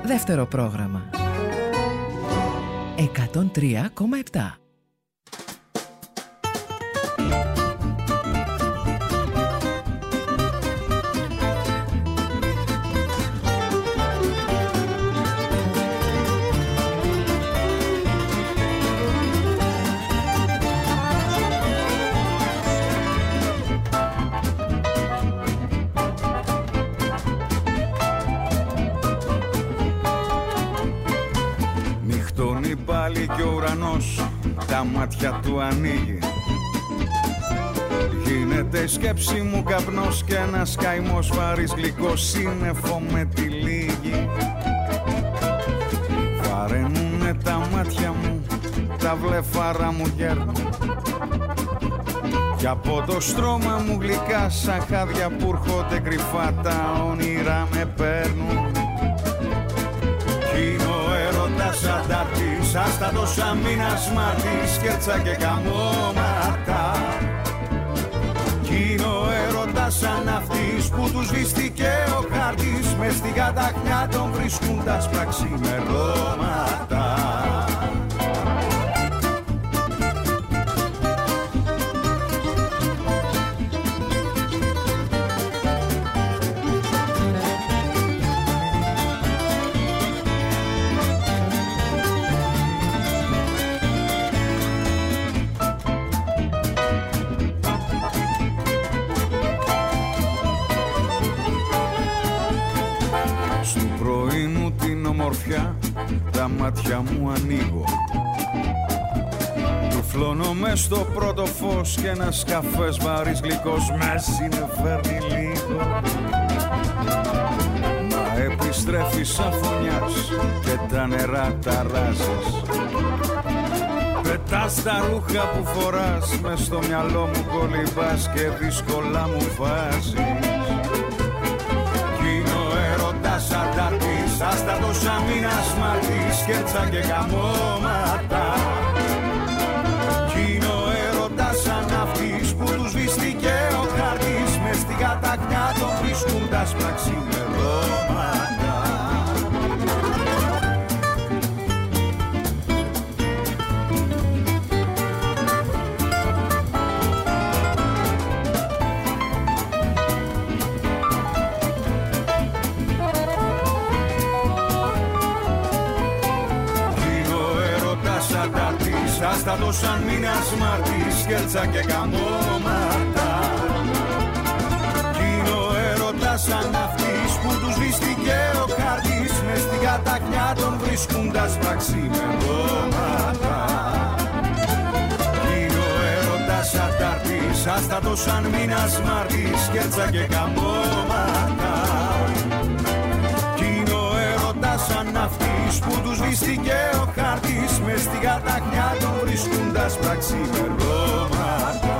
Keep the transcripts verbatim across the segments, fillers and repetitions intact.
Δεύτερο πρόγραμμα εκατόν τρία κόμμα επτά. Και ο ουρανός τα μάτια του ανοίγει. Γίνεται σκέψη μου καπνός και ένας καημός βαρύς γλυκός σύννεφο με τη λίγη. Βαραίνουνε τα μάτια μου, τα βλεφάρα μου γέρνουν κι από το στρώμα μου γλυκά σαν χάδια που έρχονται κρυφά τα όνειρα με παίρνουν. Κι είναι ο έρωτας αντάρτης, άστατος αμήνας μάρτης, σκέρτσα και καμώματα. Κι είναι ο έρωτας σαν αυτής που τους βυστήκε ο χάρτης, μες στην καταχνιά των βρίσκουν τα σπραξιμερώματα. Τα μάτια μου ανοίγω, τουφλώνω μες στο πρώτο φως και ένας καφές βαρύς γλυκός με συνεφέρνει λίγο. Μα επιστρέφει σαν φωνιάς και τα νερά ταράζεις. Πετάς τα ρούχα που φοράς, μες στο μυαλό μου κολυμπάς και δύσκολα μου βάζεις. Αντάρτης, άστατος αμήνας μάρτης, σκέρτσα και καμώματα. Κι είναι ο έρωτας σαν αυτής που τους βυστήκε ο χάρτης, μες στην καταχνιά των βρίσκουν τα σπραξιμερώματα. Άστατος σαν μήνας μάρτης, σκέλτσα και καμώματα. Κι είναι ο έρωτας σαν αυτής που τους βυστήκε ο χάρτης, μες στην καταχνιά των βρίσκουν τα σπραξιμερώματα. Κι είναι ο έρωτας αντάρτης, άστατος σαν μήνας μάρτης, σκέλτσα και καμώματα. Κι είναι ο έρωτας σαν αυτής που τους βυστήκε ο χάρτης, μες στην καταχνιά των βρίσκουν τα σπραξιμερώματα.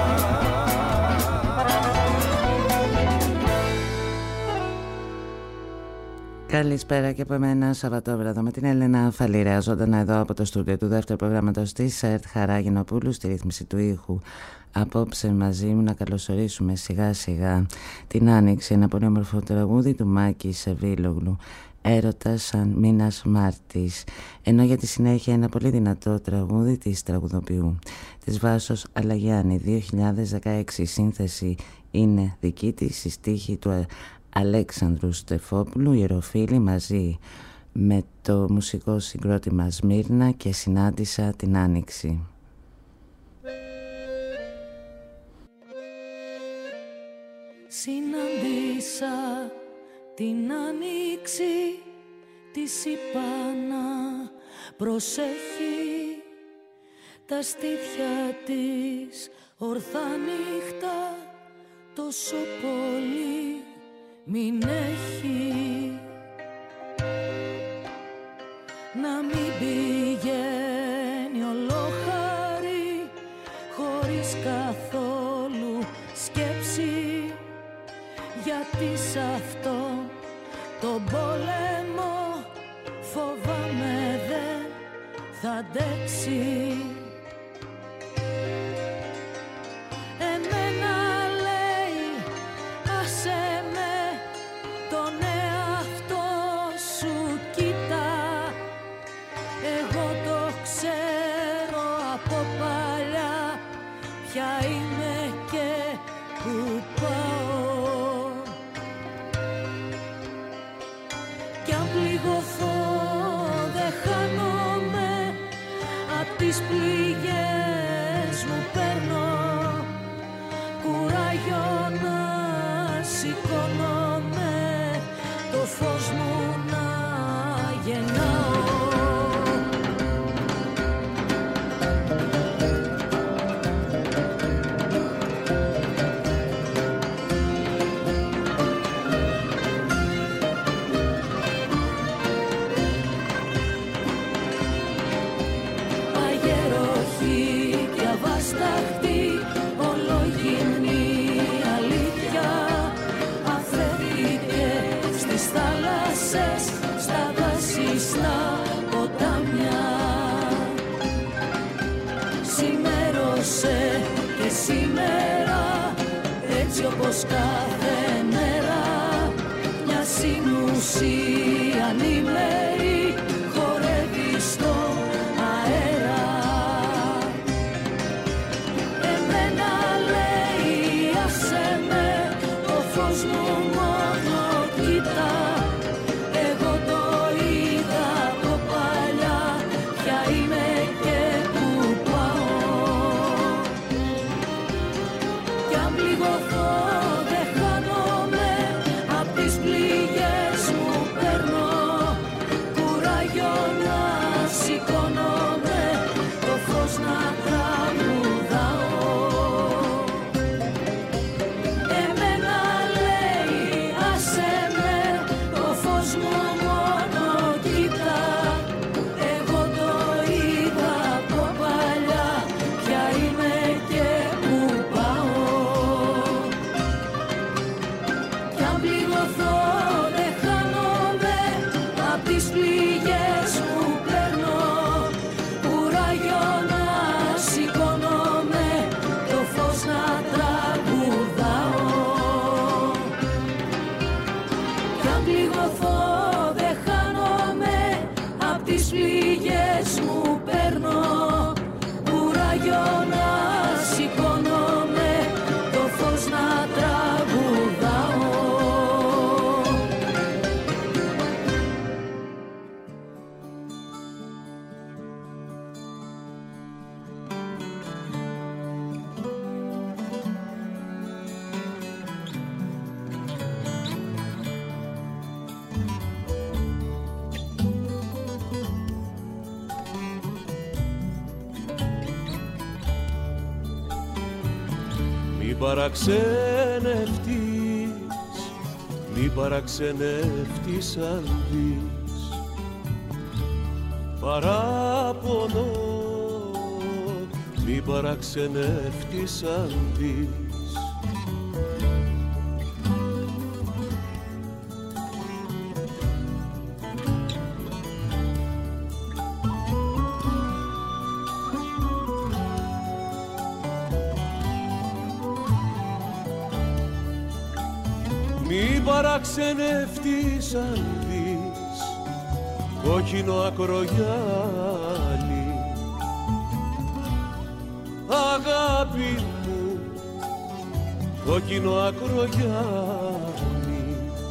Καλησπέρα και από εμένα, Σαββατόβραδο, με την Έλενα Φαλήρα, ζωντανά εδώ από το στούντιο του δεύτερου προγράμματος της ΕΡΤ Χαράγινοπούλου στη ρύθμιση του ήχου. Απόψε μαζί μου να καλωσορίσουμε σιγά σιγά την Άνοιξη, ένα πολύ όμορφο τραγούδι του Μάκη Σεβίλογλου, Έρωτας σαν μήνας Μάρτης, ενώ για τη συνέχεια ένα πολύ δυνατό τραγούδι της τραγουδοποιού της Βάσος Αλαγιάννη, δύο χιλιάδες δεκαέξι. Η σύνθεση είναι δική της, η στίχη του Αλέξανδρου Στεφόπουλου, Ιεροφίλη, μαζί με το μουσικό συγκρότημα Σμύρνα και Συνάντησα την Άνοιξη. Συναντήσα την Άνοιξη, της είπα να προσέχει τα στήθια της ορθά νύχτα, τόσο πολύ μην έχει, να μην πηγαίνει ολόχαρη χωρίς καθόλου σκέψη, γιατί σ' αυτό τον πόλεμο φοβάμαι δεν θα αντέξει. Εμένα λέει άσε με, τον εαυτό σου κι κάθε μέρα μια συνουσία ανήμερη χορεύει στο αέρα. Εμένα λέει άσε με, το φως μου μόνο κοίτα. Εγώ το είδα από παλιά, ποια είμαι και που πάω. Κι αν πληγωθώ δεν χάνομαι, απ' τις πληγές μου παίρνω κουράγιο να σηκώνομαι, το φως να τραγουδάω. Εμένα λέει άσε με, το φως μου μόνο κοίτα. Εγώ το είδα από παλιά, ποια είμαι και που πάω. Κι αν πληγωθώ δεν χάνομαι, απ' τις πληγές μου παίρνω κουράγιο να σηκώνομαι, το φως να τραγουδάω. Κι αν πληγωθώ δεν χάνομαι, απ' τις πληγές μου παίρνω κουράγιο να σηκώνομαι, το φως να τραγουδάω. Μην παραξενευτείς, μην παραξενευτείς αν δεις παράπονο, μην παραξενευτείς αν δεις. Μην παραξενευτείς αν δεις κόκκινο ακρογιάλι, αγάπη μου, κόκκινο ακρογιάλι.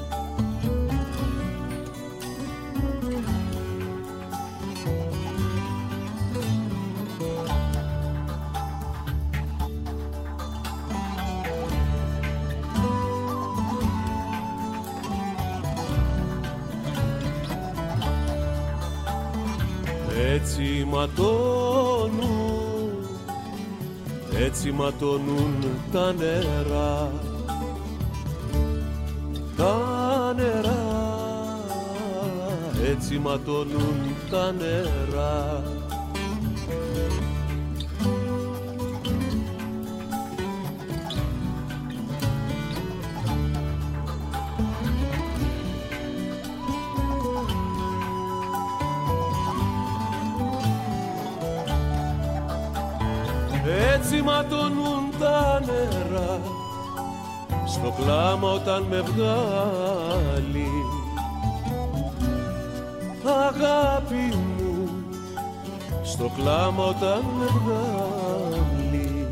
Έτσι ματώνουν, έτσι ματώνουν τα νερά, τα νερά, έτσι ματώνουν τα νερά. Έτσι ματώνουν τα νερά στο κλάμα όταν με βγάλει, αγάπη μου, στο κλάμα όταν με βγάλει.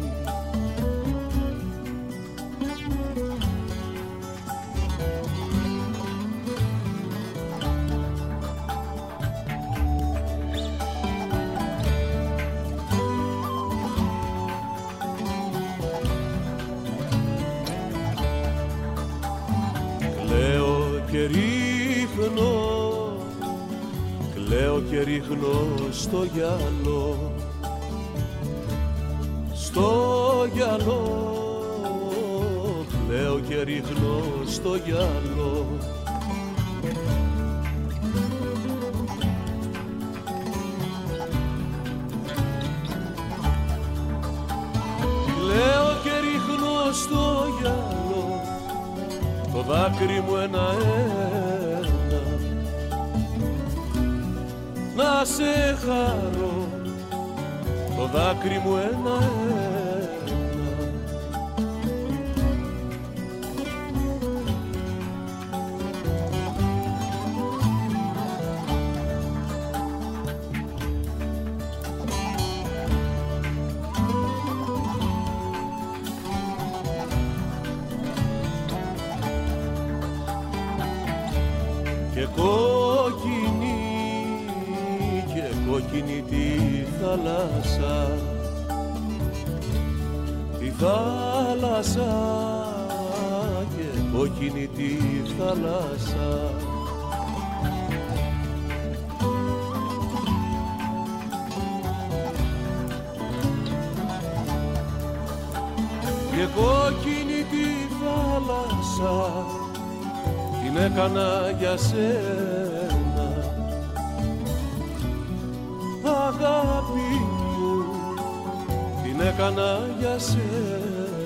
Και ρίχνω, κλαίω και ρίχνω στο γυαλό, στο γυαλό, κλαίω και ρίχνω στο γυαλό. Κλαίω και ρίχνω στο γυαλό το δάκρυ μου ένα-ένα, να σε χαρώ, το δάκρυ μου ένα-ένα. και κόκκινη και κόκκινη τη θάλασσα, τη θάλασσα και κόκκινη τη θάλασσα. Και κόκκινη τη θάλασσα την έκανα για σένα, αγάπη μου, την έκανα για σένα.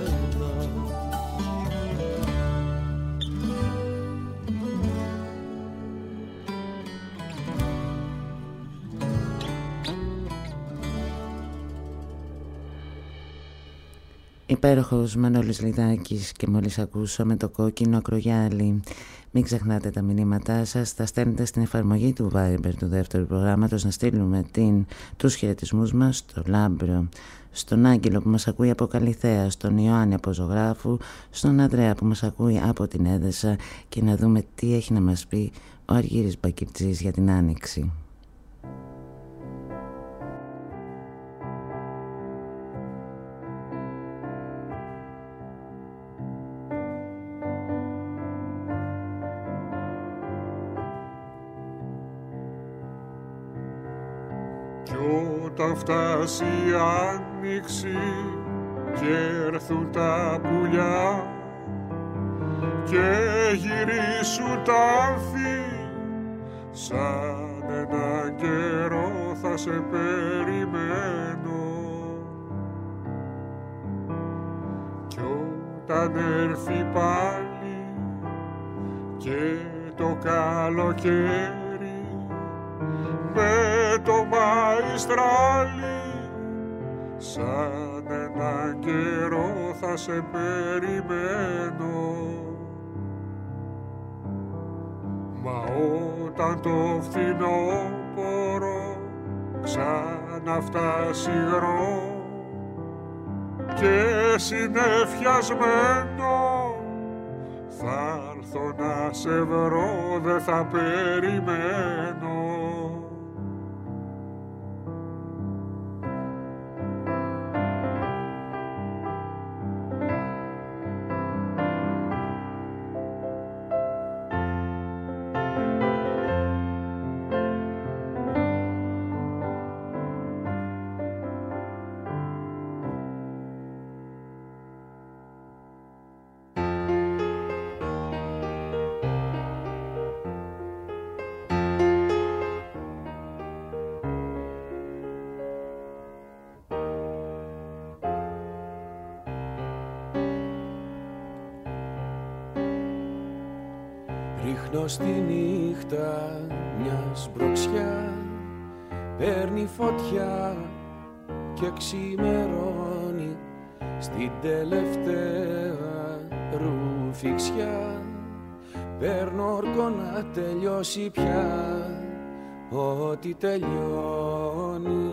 Υπέροχος Μανώλης Λιδάκης και μόλις ακούσαμε το κόκκινο ακρογιάλι. Μην ξεχνάτε τα μηνύματά σας, τα στέλνετε στην εφαρμογή του Viber του δεύτερου προγράμματος να στείλουμε την, τους χαιρετισμούς μας στο Λάμπρο, στον Άγγελο που μας ακούει από Καλιθέα, στον Ιωάννη από Ζωγράφου, στον Ανδρέα που μας ακούει από την Έδεσα και να δούμε τι έχει να μας πει ο Αργύρης Μπακυρτζής για την Άνοιξη. Όταν φτάσει η άνοιξη και έρθουν τα πουλιά και γυρίσουν τα άνθη, σαν ένα καιρό θα σε περιμένω. Κι όταν έρθει πάλι και το καλοκαίρι με το μαϊστράλι, σαν ένα καιρό θα σε περιμένω. Μα όταν το φθινόπωρο ξαναφτάσει υγρό και συνεφιασμένο, θα έρθω να σε βρω, δεν θα περιμένω. Ρίχνω στη νύχτα μια μπροξιά, παίρνει φωτιά και ξημερώνει στην τελευταία ρουφιξιά. Παίρνω όρκο να τελειώσει πια ό,τι τελειώνει.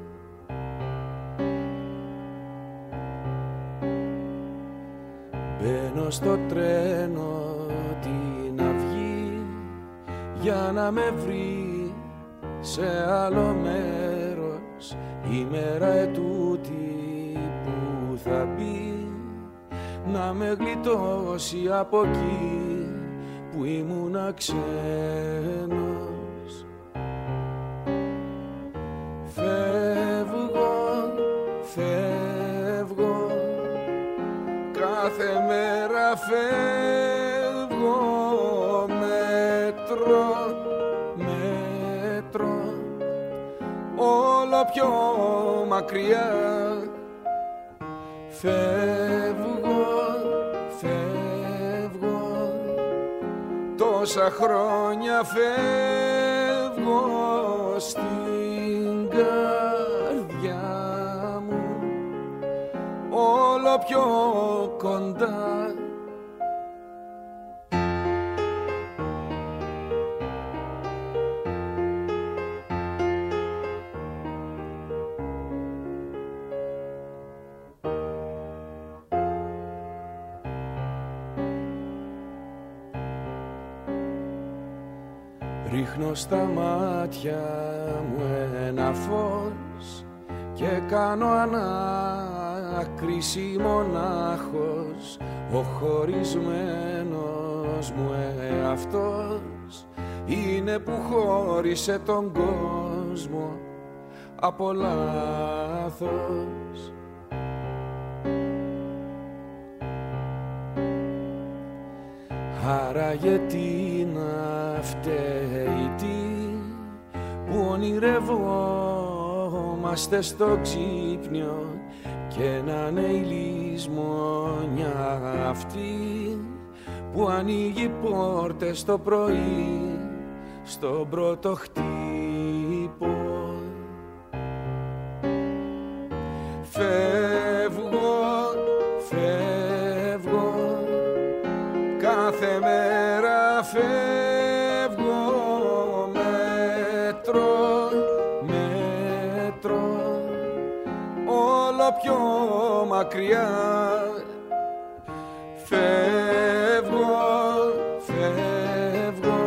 Μπαίνω στο τρένο την αυγή για να με βρει σε άλλο μέρος η μέρα ετούτη που θα μπει, να με γλιτώσει από εκεί που ήμουνα ξένος. Φεύγω, φεύγω, κάθε μέρα φεύγω, μέτρο, μέτρο, όλο πιο μακριά. Φεύγω, φεύγω, τόσα χρόνια φεύγω στην καρδιά μου, όλο πιο κοντά. ρίχνω στα μάτια μου ένα φως και κάνω ανάκριση μονάχος, ο χωρισμένος μου εαυτός είναι που χώρισε τον κόσμο από λάθος. Άρα γιατί να φταίει τι που ονειρευόμαστε στο ξύπνιο και να είναι η λησμονιά αυτή που ανοίγει πόρτες το πρωί στον πρώτο χτύπο. Φεύγω, φεύγω, κάθε μέρα φεύγω, μέτρο, μέτρο, όλο πιο μακριά. Φεύγω, φεύγω,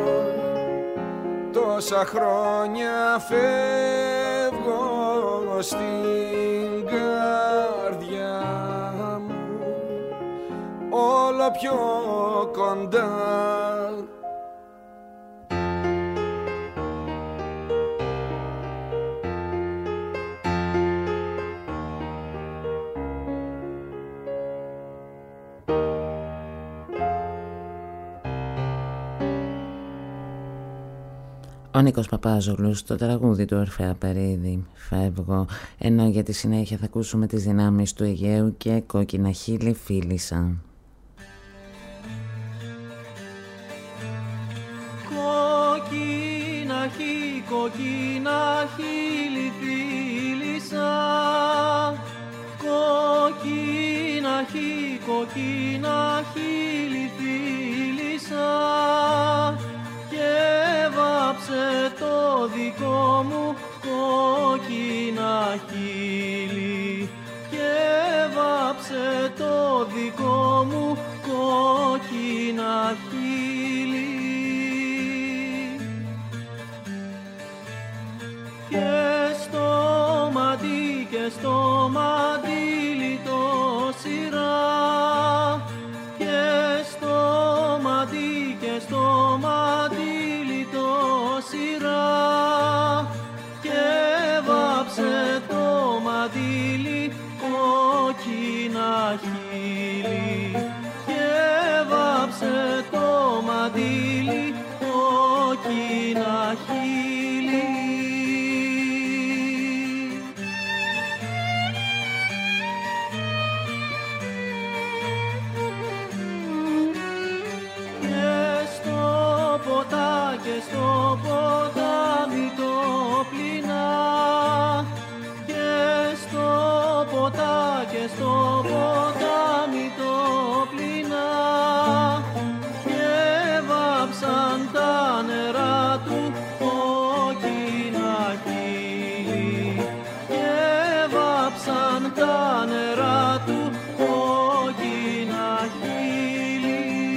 τόσα χρόνια φεύγω στην καρδιά μου, όλο πιο κοντά. Ο Νίκος Παπάζογλους στο τραγούδι του Ορφέα Περίδη, Φεύγω, ενώ για τη συνέχεια θα ακούσουμε τις δυνάμεις του Αιγαίου και Κόκκινα χείλη φίλησα. Κόκκινα χείλη, κόκκινα χείλη φίλησα, κόκκινα χείλη, κόκκινα χείλη φίλησα, και βάψε το δικό μου κόκκινα χείλη, και βάψε το δικό μου κόκκινα χείλη. Και στο μαντί, και στο μαντίλι το σειρά, και στο μαντί, και στο μαντίλι το σειρά, και βάψε το μαντίλι κόκκινα χείλη, και βάψε το μαντίλι κόκκινα χείλη. Και στο ποτάμι το πλυνά, και στο ποτά, και στο ποτάμι το πλυνά, και βάψαν τα νερά του κόκκινα χείλη, και βάψαν τα νερά του κόκκινα χείλη.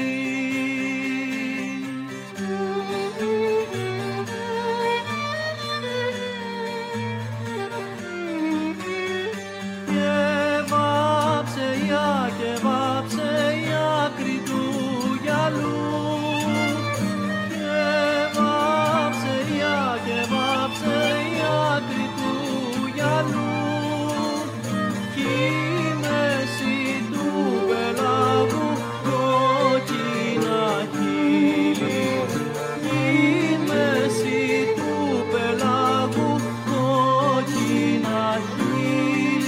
Και βάψε η άκρη του γυαλού, και βάψε η και βάψε η άκρη του γυαλού, κι η μέση του πελάγου κόκκινα χείλη, κι η μέση του πελάγου κόκκινα χείλη.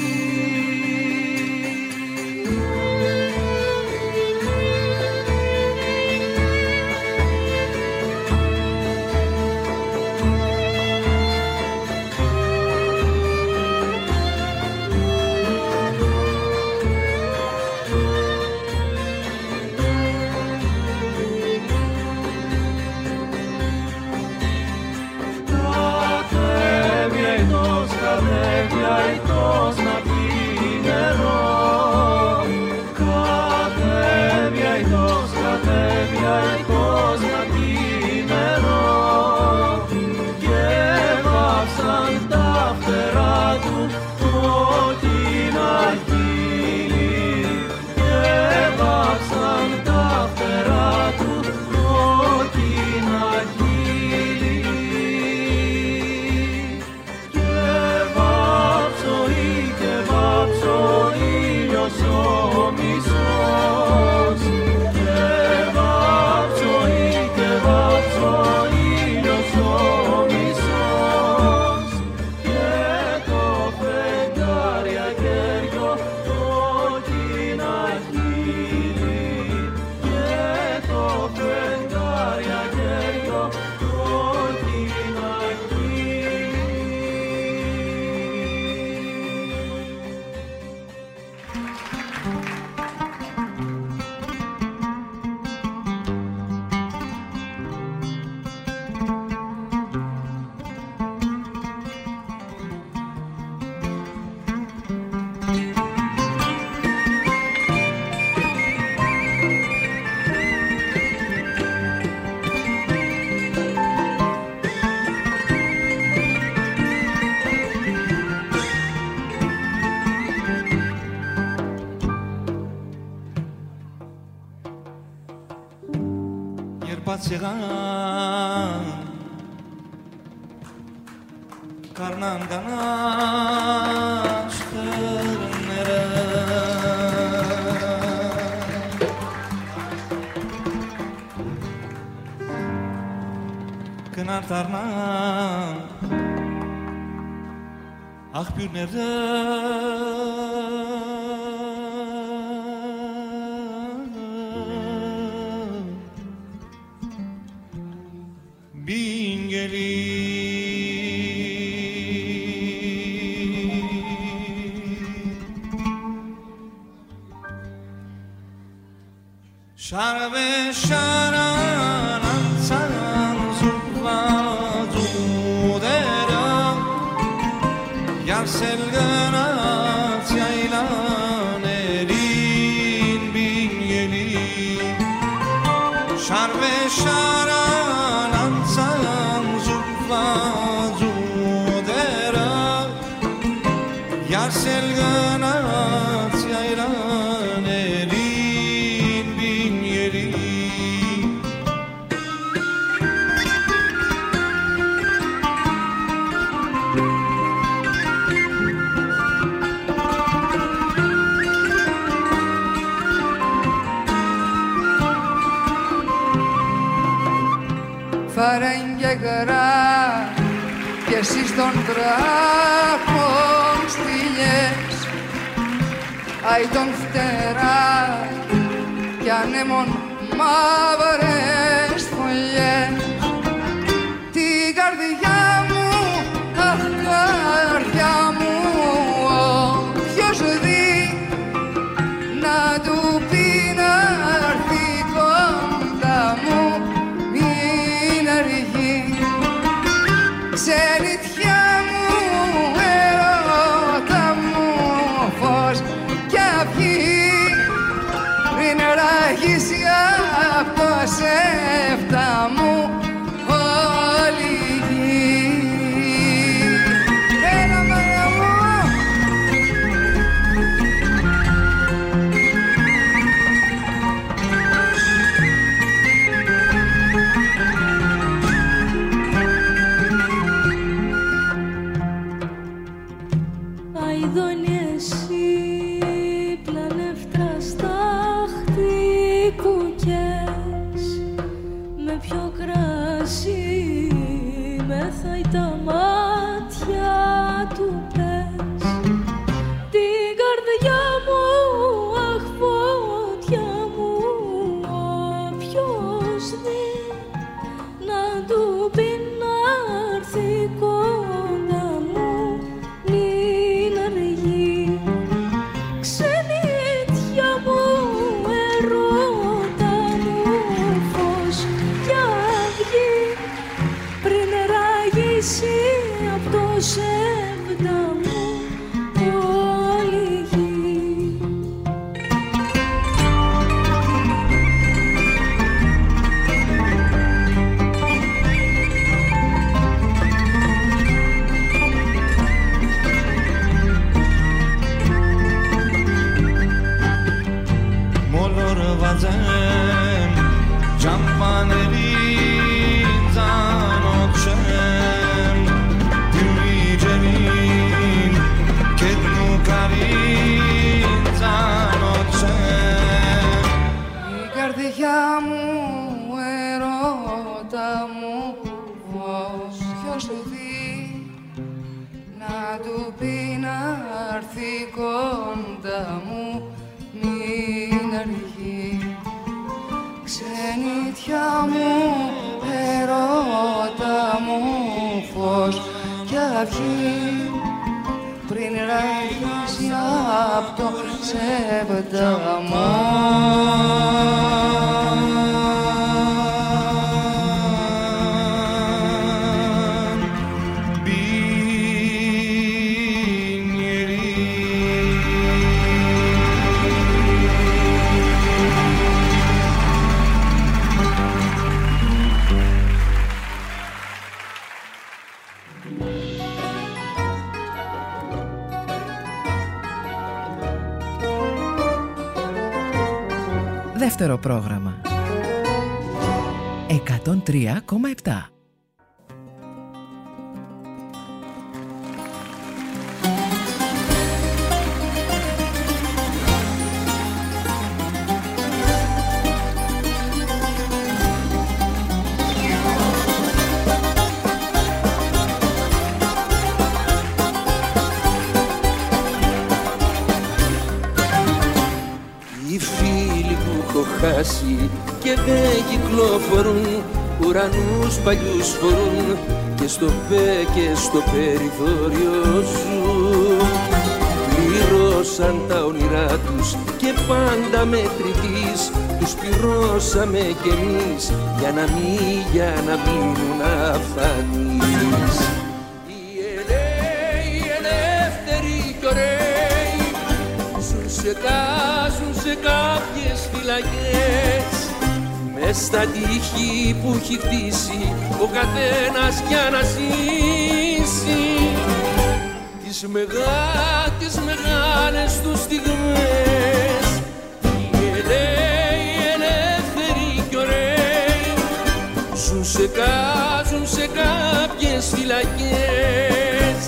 Κατέβει αητός να πιει νερό, κατέβει αητός, κατέβει αητός να πιει νερό, Καρπάτσεγαν Καρνάν κανάς χέρνερα Κναρταρνά Αχ πιουνερά Şarbe şaranan san zulva zudera Yar selganat yaylan erin bin gelin Şarbe şaranan san zulva zudera Yar selganat yaylan erin Φαρέγγεγρά κι εσείς των βράχων στήλιες αι τον φτερά κι ανέμων μαύρες φωλιές την καρδιά μου, αχ καρδιά μου όποιος δει να του πει να έρθει κοντά μου ξενιτιά μου, ερώτα μου φως κι αυγή πριν ράγισει απ' το σέφτα μου όλη η γη. Έλα μάνα μου τα μάτια του πες την καρδιά μου, αχ φωτιά μου όποιος δει να του πει να έρθει κοντά μου μην αργεί ξενιτιά μου, ερώτα μου φως κι αυγή πριν ράγισει απ' το σέβτα μου όλη η γη. Μόλορ βαζέμ τζαμπανερί η καρδιά μου, ερώτα μου φως ποιος δει να του πει να έρθει κοντά μου μην αργεί ξενιτιά μου, ερώτα μου φως κι αυγή πριν ράγισει απ' το σέβτα μου. Δεύτερο πρόγραμμα. εκατόν τρία κόμμα επτά. Και δεν κυκλοφορούν, ουρανούς παλιούς φορούν και στο πέ και στο περιθώριο ζουν. Πλήρωσαν τα όνειρά τους και πάντα μετρητής τους πληρώσαμε κι εμείς για να μην, για να μείνουν αφανείς. Οι ελεύθεροι, οι ελεύθεροι κι ωραίοι ζουν σε κάζουν σε κάποιες φυλακές μες στα τείχη που έχει χτίσει ο καθένας για να ζήσει τις, μεγά, τις μεγάλες τους στιγμές. Οι ελεύθεροι, οι ελεύθεροι κι ωραίοι ζουν σε κάζουν σε κάποιες φυλακές.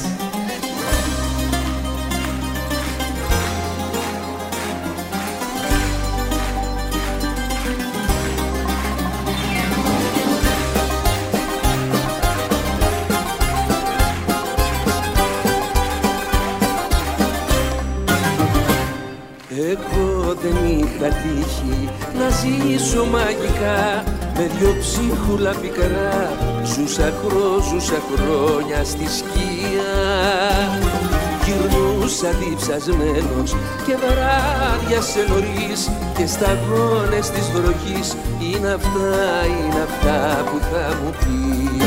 Εγώ δεν είχα τύχει να ζήσω μαγικά με δυο ψίχουλα πικρά. Ζούσα χρό, ζούσα χρόνια στη σκία. Γυρνούσα διψασμένος και βράδια σε νωρίς και σταγόνες της βροχής. Είναι αυτά, είναι αυτά που θα μου πεις.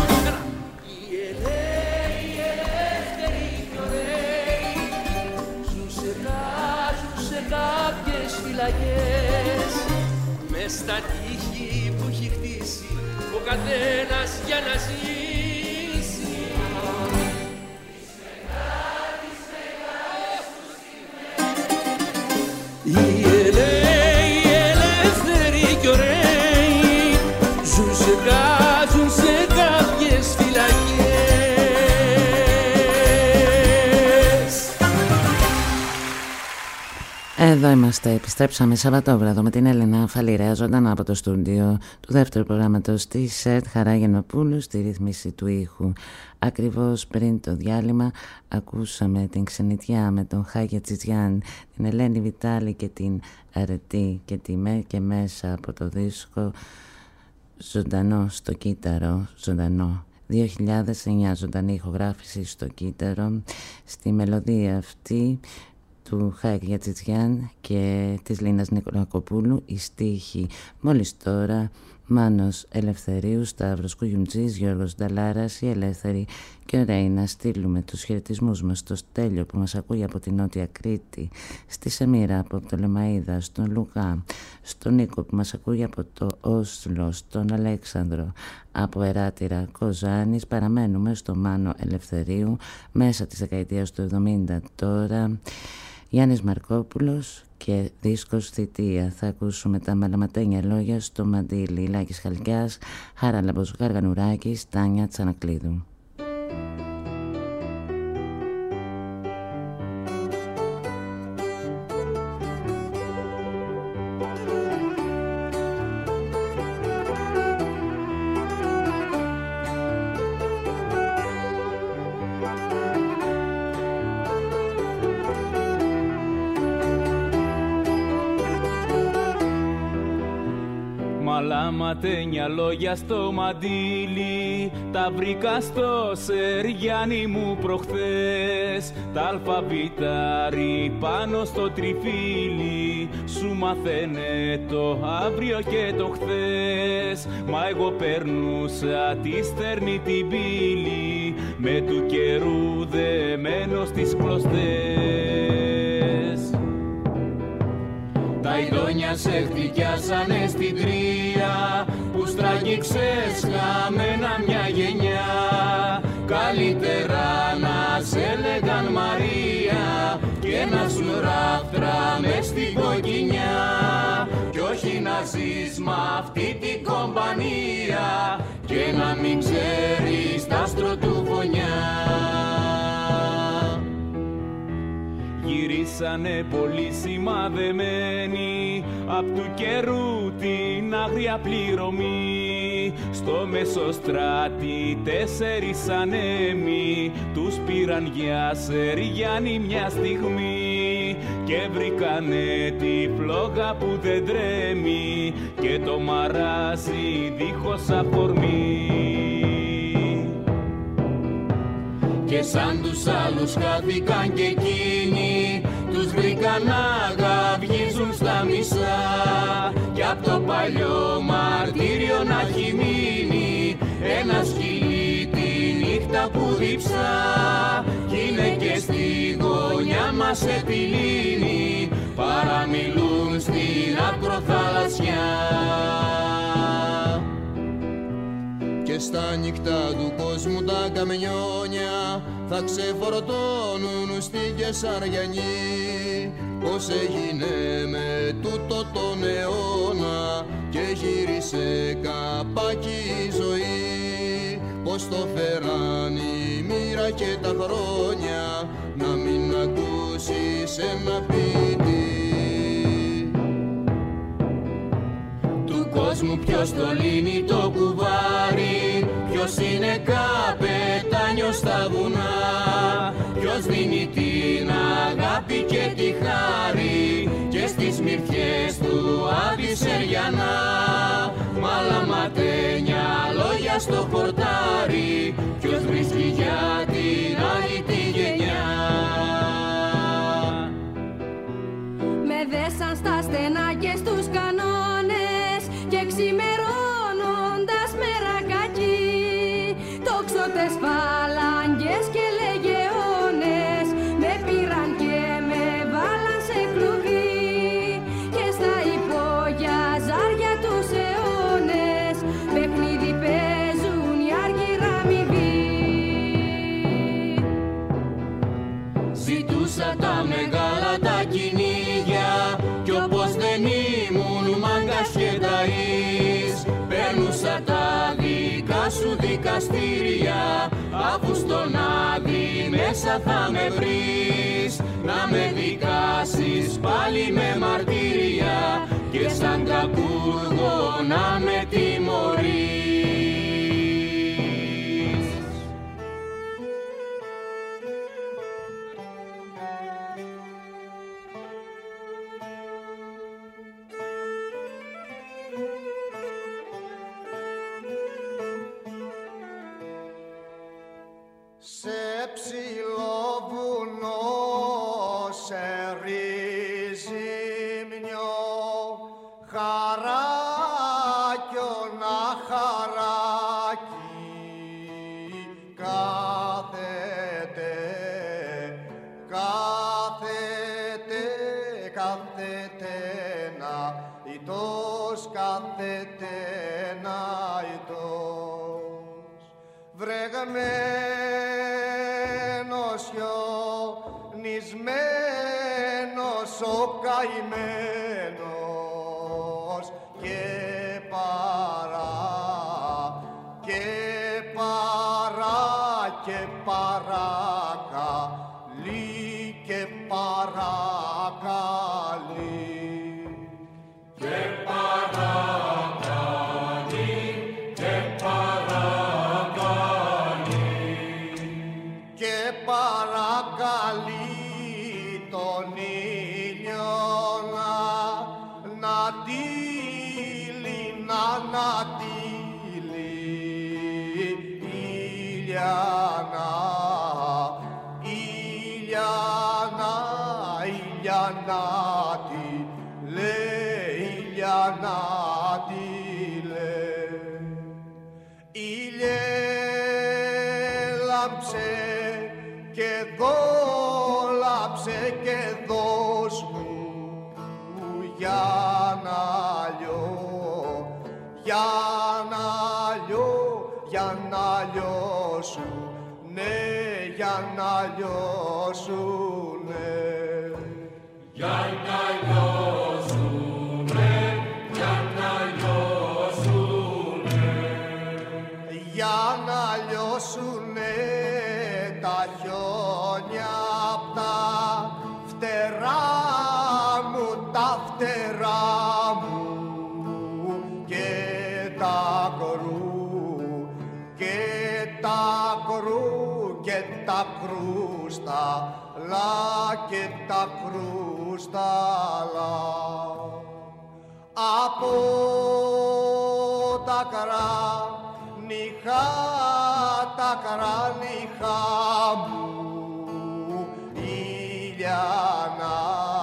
Μες στα τείχη που έχει χτίσει ο καθένας για να ζήσει. Οι ελεύθεροι, οι ελεύθεροι κι ωραίοι ζουν σε κάζουν σε κάποιες φυλακές. Εδώ είμαστε, επιστρέψαμε Σαββατόβραδο με την Έλενα Φαλιρέα ζωντανά από το στούντιο του δεύτερου προγράμματος της ΕΡΤ Χαρά Γενοπούλου στη ρύθμιση του ήχου. Ακριβώς πριν το διάλειμμα ακούσαμε την ξενιτιά με τον Χάγια Τσιτζιάν, την Ελένη Βιτάλη και την Αρετή και τη ΜΕ και μέσα από το δίσκο Ζωντανό στο κύτταρο, ζωντανό. δύο χιλιάδες εννιά ζωντανή ηχογράφηση στο κύτταρο. Στη μελωδία αυτή του Χάκη Τσιτζιάν και της Λίνας Νικολακοπούλου η στίχη μόλις τώρα Μάνος Ελευθερίου, Σταύρος Κουγιουμτζής, Γιώργος Νταλάρας, οι Ελεύθεροι και ωραίοι. Να στείλουμε τους χαιρετισμούς μας στο Στέλιο που μας ακούει από την Νότια Κρήτη, στη Σεμίρα από το Λεμαΐδα, στον Λουκά, στον Νίκο που μας ακούει από το Όσλο, στον Αλέξανδρο από Εράτηρα Κοζάνης. Παραμένουμε στο Μάνο Ελευθερίου μέσα της δεκαετίας του εβδομήντα τώρα. Γιάννης Μαρκόπουλος και δίσκος Θητεία. Θα ακούσουμε τα μαλαματένια λόγια στο Μαντήλι. Λάκης Χαλκιάς, Χαράλαμπος Γαργανουράκης, Τάνια Τσανακλείδου. Μαλαματένια λόγια στο μαντίλι, τα βρήκα στο Σεριάννη μου προχθές. Τα αλφαβητάρι πάνω στο τριφύλι, σου μαθαίνε το αύριο και το χθες. Μα εγώ περνούσα τη στερνή την πύλη, με του καιρού δεμένο στις κλωστές. Τα ειδόνια σε χτυκιάσανε στην τρία, που στραγγίξες χαμένα μια γενιά. Καλύτερα να σε λέγαν Μαρία και να σου ράφτρα μες στην κοκκινιά, κι όχι να ζεις μ' αυτή την κομπανία και να μην ξέρεις τ' άστρο του φωνιά. Γυρίσανε πολύ σημαδεμένοι απ' του καιρού την άγρια πληρωμή. Στο Μεσοστράτη τέσσερις ανέμοι τους πήραν για Σεριάννη μια στιγμή και βρήκανε τη φλόγα που δεν τρέμει και το μαράζι δίχως αφορμή. Και σαν τους άλλους χάθηκαν και εκείνοι, τους βρήκαν να γαβγίζουν στα μισά κι απ' το παλιό μαρτύριο να έχει μείνει ένα σκυλί τη νύχτα που διψά κι είναι και στη γωνιά μας σε τη λίμνη παραμιλούν στην ακροθαλασσιά. Και στα νύχτα του κόσμου τα καμιόνια θα ξεφορτώνουν στη Κεσαριανή πως έγινε με τούτο τον αιώνα και γύρισε καπάκι η ζωή, πως το φέραν η μοίρα και τα χρόνια να μην ακούσεις ένα ποιητή. Του κόσμου ποιος το λύνει το κουβάρι, ποιος είναι καπετάνιος στα βουνά, ποιος δίνει την αγάπη και τη χάρη και στις μυρφιές του Άδυσσεριανά μ' άλλα ματένια λόγια στο χορτάρι ποιος βρίσκει για την άλλη τη γενιά. Με δέσαν στα στενά και στους κανόνες και ξημερώνοντας μερακάκι τόξωτες φαλάγγες και λεγεώνες με πήραν και με βάλαν σε κλουβί και στα υπόγεια ζάρια τους αιώνες παιχνίδι παίζουν οι άργυρα αμοιβοί. Ζητούσα τα μεγάλα τα κυνήγια κι όπως δεν ήμουν μάγκας και ταΐς παίρνουσα τα δικά σου δικαστήρια αφού στον Άδη μέσα θα με βρεις να με δικάσεις πάλι με μαρτύρια και σαν κακούργο να με τιμωρείς. Σε ψηλό βουνό σε ρίζιμνιο χαράκιονα χαράκι κάθεται, κάθεται, κάθεται να ητός, κάθεται να ητός βρεγμένος χιονισμένος ο καημένος και παρά, και παρά, και παρακαλεί, και παρακαλεί, και παρακαλεί, και παρακαλεί, και παρακαλεί τον ήλιο να, να τύλει, να, να τύλει, Ήλιανα, Ήλιανα, Ήλιανα τι λέει, Ήλιανα τι λέει. Ήλιε λάμψε και δόλαψε και δώσ' μου για να λιώ, για να λιώ, για να λιώσου, ναι, για να λιώσουνε, για να λιώσουνε, για να λιώσουνε. για να λιώσουνε τα χιόνια απ' τα φτερά μου, τα φτερά μου και τα κορού και τα κορού και τα κρούσταλα και τα κρούσταλα από τα κράνιχα, τα κράνιχα μου Ηλιάνα,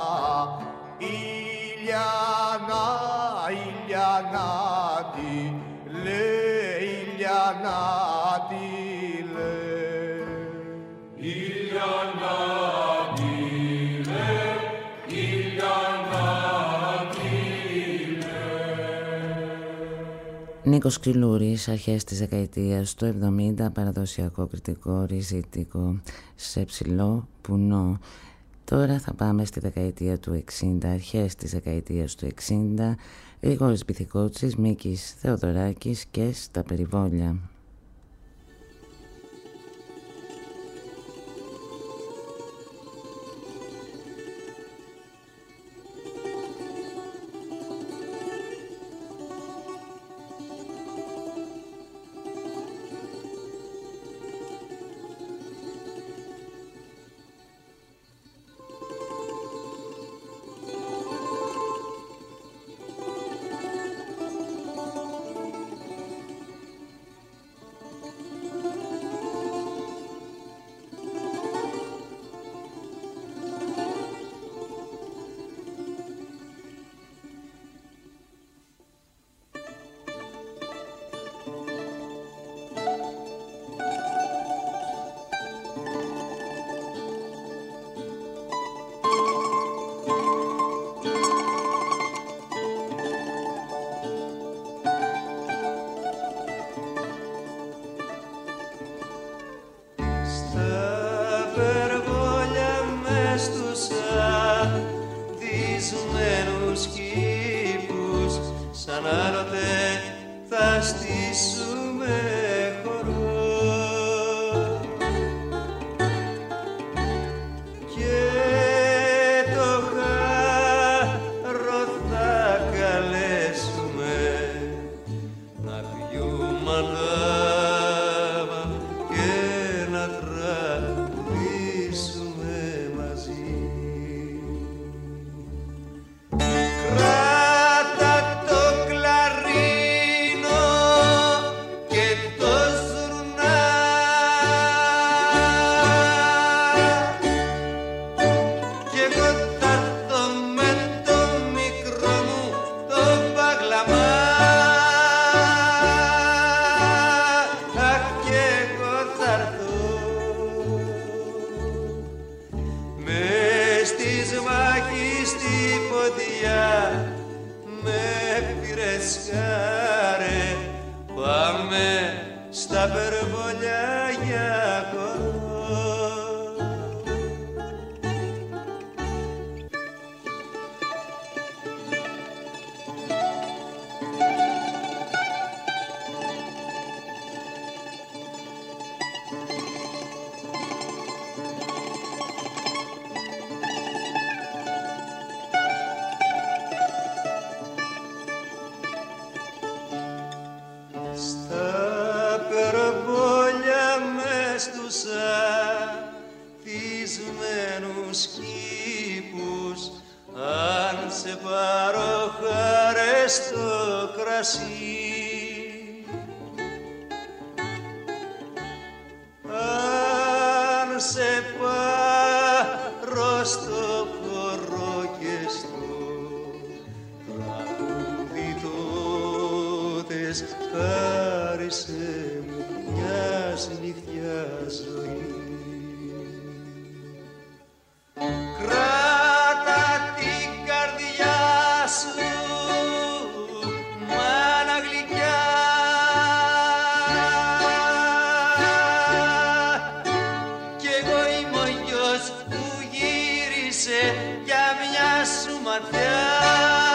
Ηλιάνα, Ηλιάνα τι λέει, Ηλιάνα τι λέει, Ηλιάνα τι λέει, Ηλιάνα τι λέει. Νίκος Ξυλούρης, αρχές της δεκαετίας του εβδομήντα, παραδοσιακό κριτικό ριζίτικο σε ψηλό πουνό. Τώρα θα πάμε στη δεκαετία του εξήντα, αρχές της δεκαετίας του εξήντα, Γρηγόρης Μπιθικότσης, Μίκης Θεοδωράκης και στα περιβόλια.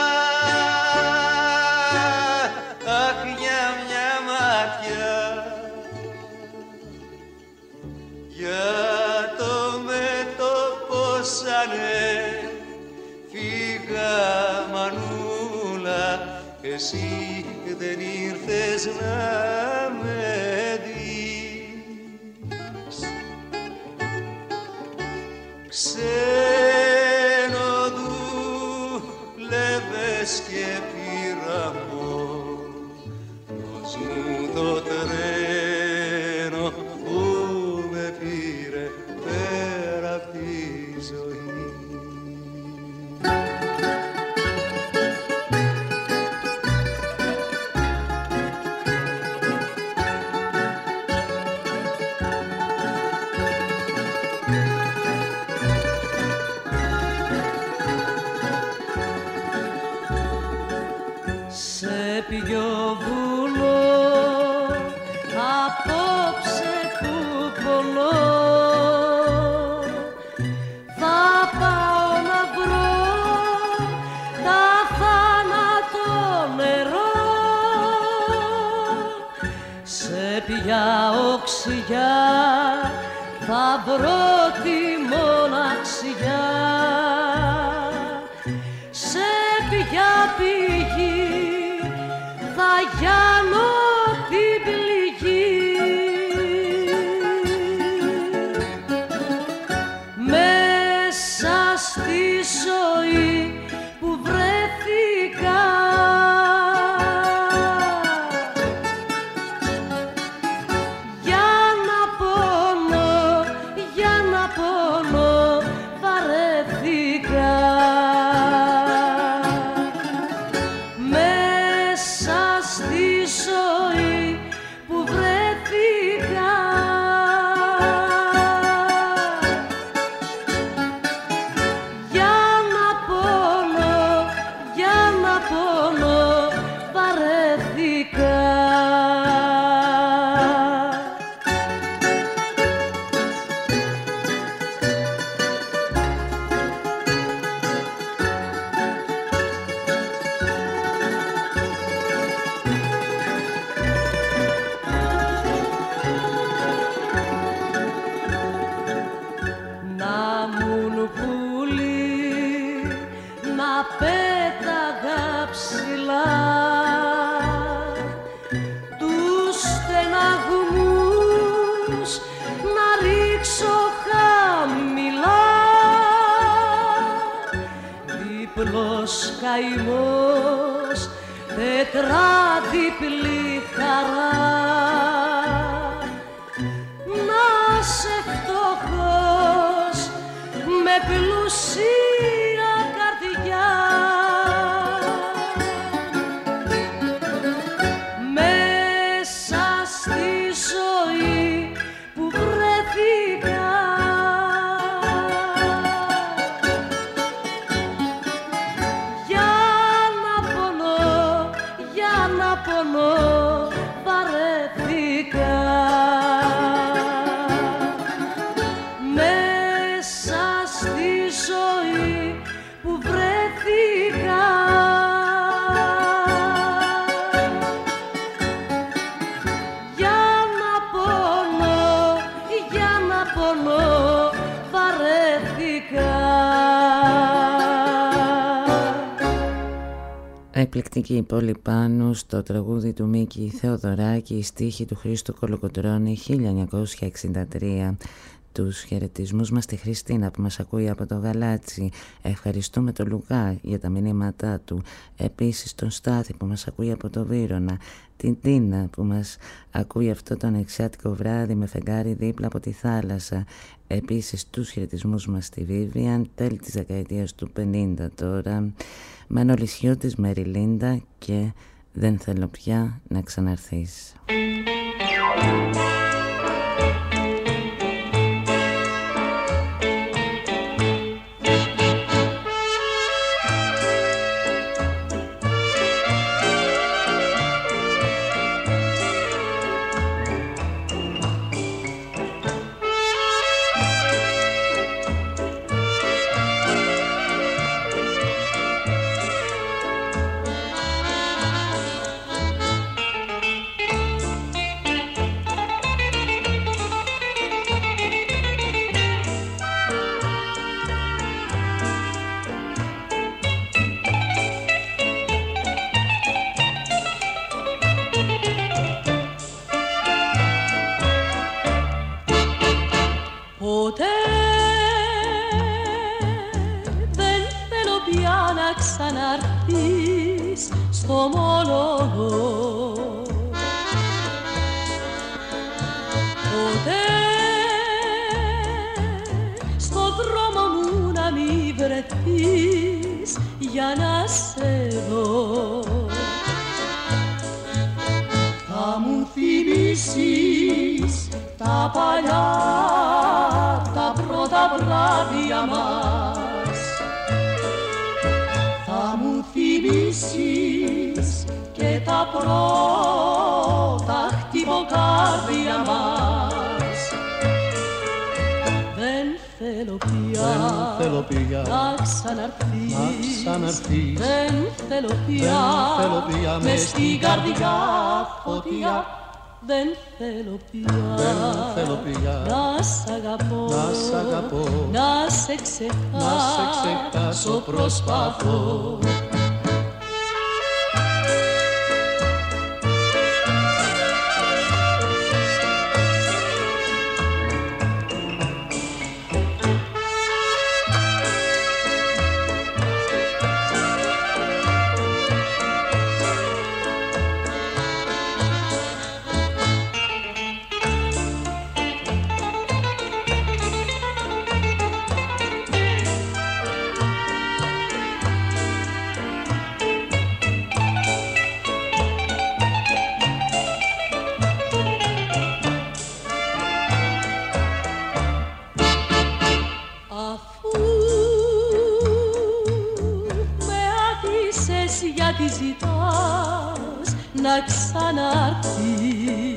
Αχ, για μια ματιά εσύ δεν ήρθες να με δεις. Ξένο δούλευες και πειραμό, δώσ' μου το τρένο που με πήρε πέρα απ' τη ζωή. Ποιο βουνό απόψε που πονώ, θα πάω να βρω τα θάνατο νερό. Σε ποια οξυγιά θα βρω τη μοναξιά, σε ποια πηγή θα γιάνω την πληγή. Μέσα στη ζωή που βρέθηκα, για να πονώ, για να πονώ βαρέθηκα. Καημός, τετράδιπλη χαρά, να σε φτωχός με πλουσία καρδιά. Μέσα στη ζωή που βρέθηκα, βαρέθηκα. Μέσα στη ζωή που βρέθηκα, για να πονώ, για να πονώ βαρέθηκα. Εκπληκτική πόλη πάνω στο τραγούδι του Μίκη Θεοδωράκη, η στίχη του Χρήστου Κολοκοτρώνη, χίλια εννιακόσια εξήντα τρία. Τους χαιρετισμούς μας στη Χριστίνα που μας ακούει από το Γαλάτσι. Ευχαριστούμε τον Λουκά για τα μηνύματά του. Επίσης τον Στάθη που μας ακούει από το Βύρωνα. Την Τίνα που μας ακούει αυτό το ανεξιάτικο βράδυ με φεγγάρι δίπλα από τη θάλασσα. Επίσης τους χαιρετισμούς μας στη Βίβιαν, τέλη της δεκαετίας του πενήντα τώρα. Μανολισιώτης Μεριλίντα και «Δεν θέλω πια να ξαναρθείς». στο μόνο. Ποτέ στο δρόμο μου να μην βρεθείς για να σε δω. Θα μου θυμίσεις τα παλιά, τα πρώτα βράδια μας. Θα μου θυμίσεις και τα πρώτα χτυποκάρδια μας. Δεν θέλω πια, δεν θέλω πια να ξαναρθείς, να ξαναρθείς. Δεν θέλω πια, δεν θέλω πια μες στην καρδιά φωτιά. Δεν θέλω πια, δεν θέλω πια να σ' αγαπώ, να σ' αγαπώ, να σε ξεχάσω, να σε ξεχάσω προσπαθώ. γιατί ζητάς να ξαναρθείς.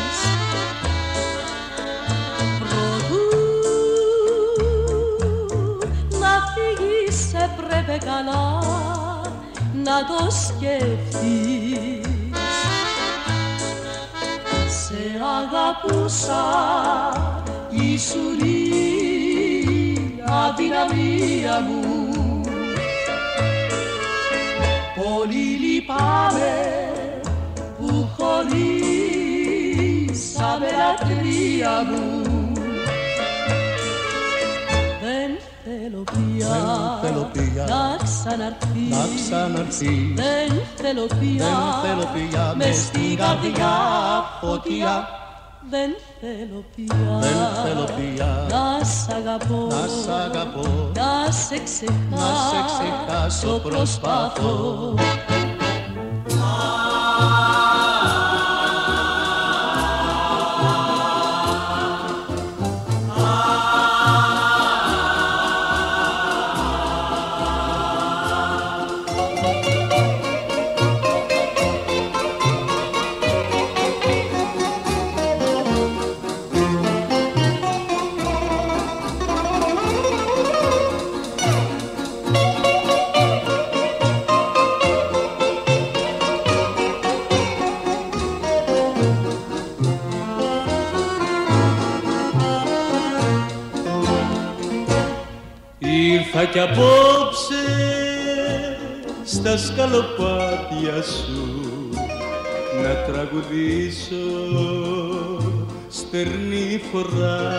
Προτού να φύγεις έπρεπε καλά να το σκεφτείς. Σε αγαπούσα, ήσουν η αδυναμία μου. Πολύ λυπάμαι που χωρίσαμε λατρεία μου. Δεν θέλω πια, δεν θέλω πια να ξαναρθείς, να ξαναρθείς. Δεν θέλω πια, δεν θέλω πια μες στην καρδιά φωτιά. Δεν θέλω πια, δεν θέλω πια να σ' αγαπώ, να σ' αγαπώ, να σε ξεχάσω, να σε ξεχάσω προσπαθώ. Ήρθα κι απόψε στα σκαλοπάτια σου να τραγουδήσω στερνή φορά.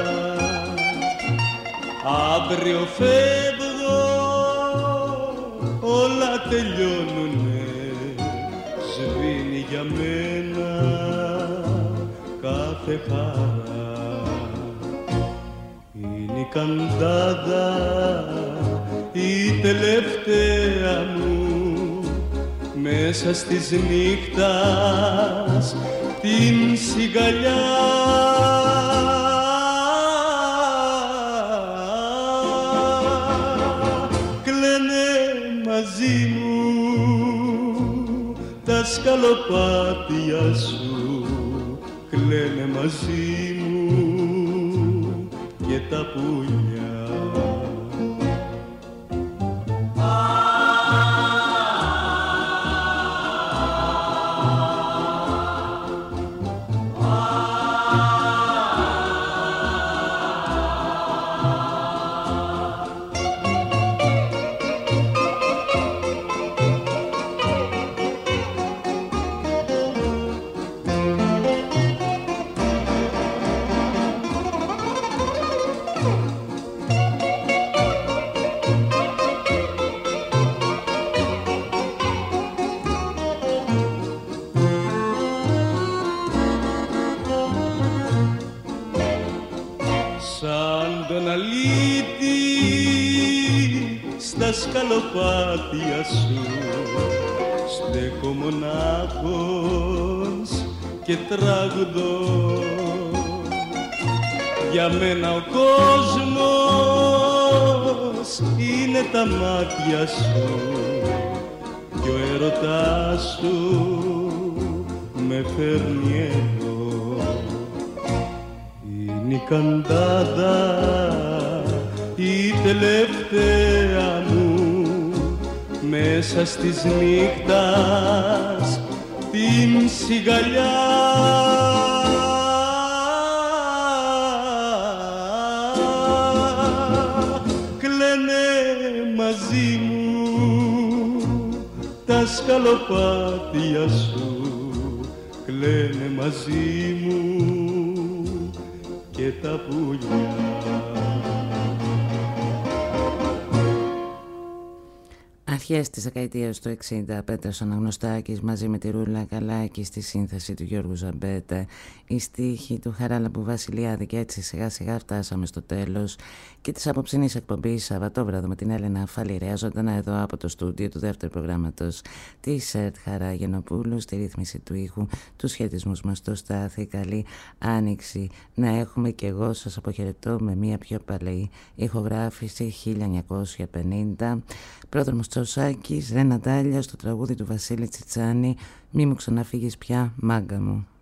Αύριο φεύγω, όλα τελειώνουνε, σβήνει για μένα κάθε χαρά. Είναι η καντάδα η τελευταία μου μέσα στις νύχτας την σιγαλιά. Κλαίνε μαζί μου τα σκαλοπάτια σου, κλαίνε μαζί μου και τα πουλιά. τον αλήτη στα σκαλοπάτια σου στέκω μονάχος και τραγουδώ. Για μένα ο κόσμος είναι τα μάτια σου κι ο έρωτάς σου με φέρνει εδώ. Είναι η καντάδα η τελευταία μου μέσα στις νύχτας την σιγαλιά. Μαζί μου τα σκαλοπάτια σου κλαίνε μαζί μου και τα πουλιά. Αρχές της δεκαετίας του εξήντα, Πέτρος Αναγνωστάκης μαζί με τη Ρούλα Καλάκη στη σύνθεση του Γιώργου Ζαμπέτα, η στίχη του Χαράλαμπου Βασιλιάδη, και έτσι σιγά σιγά φτάσαμε στο τέλος και της απόψινής εκπομπής Σαββατόβραδο με την Έλενα Φαλιρέα, ζωντανά εδώ από το στούντιο του δεύτερου προγράμματος της ΕΡΤ Χαράγενοπούλου, στη ρύθμιση του ήχου, τους σχετισμούς μας στο Στάθη. Καλή άνοιξη να έχουμε, και εγώ σας αποχαιρετώ με μια πιο παλαιή ηχογράφηση χίλια εννιακόσια πενήντα. Πρόδρομος Τσαουσάκης, Ρε Νατάλια, στο τραγούδι του Βασίλη Τσιτσάνη, «Μη μου ξαναφύγεις πια, μάγκα μου».